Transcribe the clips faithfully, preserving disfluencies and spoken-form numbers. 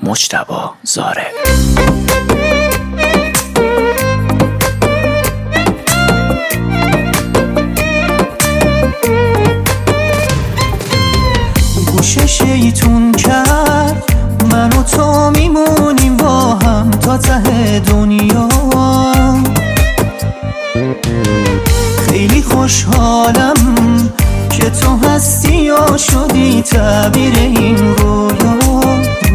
مجتبی زارع. گوش شیطون کرد من و تو میمونیم با هم تا ته دنیا. خیلی خوشحالم که تو هستی و شدی تعبیر این رویا.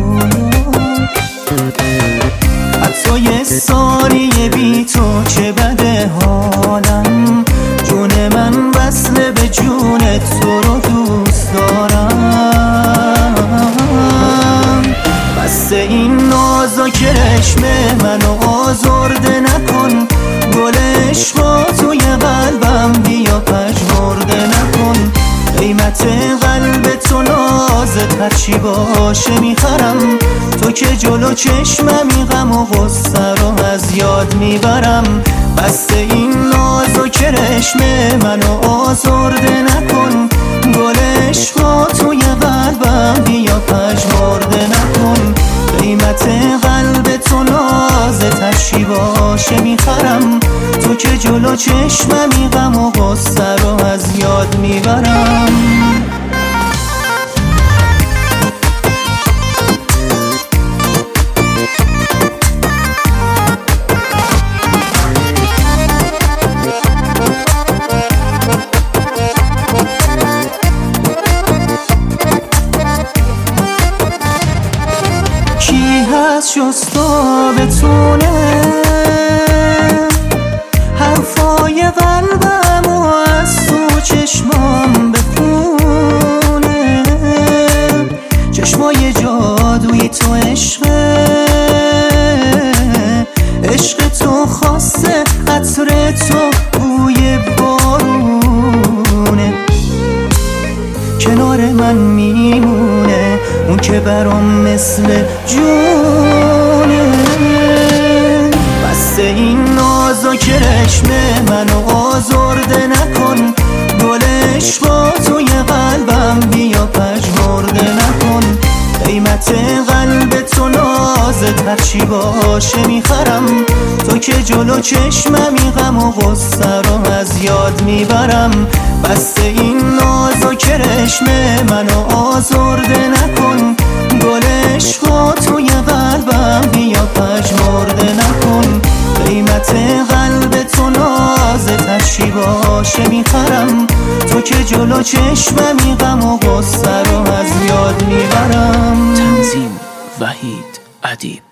حتی یه ثانیه بی تو چه بده حالم، جون من وصله به جونت تو رو دوست دارم. بس این نازک چشم منو آزرده نکن، گل عشقا توی قلبم بیا پژمرده نکن. قیمت قلب تو نازت هرچی باشه میخرم، تو که جلو چشممی غم و غصه رو از یاد میبرم. بس این ناز و کرشم منو آزرده نکن، گل عشقا توی قلبم بیا پژمرده نکن. قیمت قلب تو نازت هرچی باشه میخرم، تو که جلو چشممی غم و غصه رو از یاد میبرم. کی هست شستا بتونه حرفای قلبم و از تو چشمام بخونه؟ چشمای جادوی تو عشقه، عشق تو خاصه، عطر تو بوی بارونه. کنار من میمونه اون که برام مثل جونه. بس این ناز و کرشم منو آزرده نکن، گل عشقا توی قلبم بیا پژمرده نکن. قیمت قلب تو نازت هرچی باشه میخرم، تو که جلو چشممی غم و غصه رو از یاد میبرم. بس این ناز و کرشم منو آزرده نکن، گل عشقا توی قلبم بیا پژمرده نکن. قیمت قلب تو نازت هرچی باشه میخرم، تو که جلو چشممی غم و غصه رو از یاد میبرم. تنظیم وحید ادیب.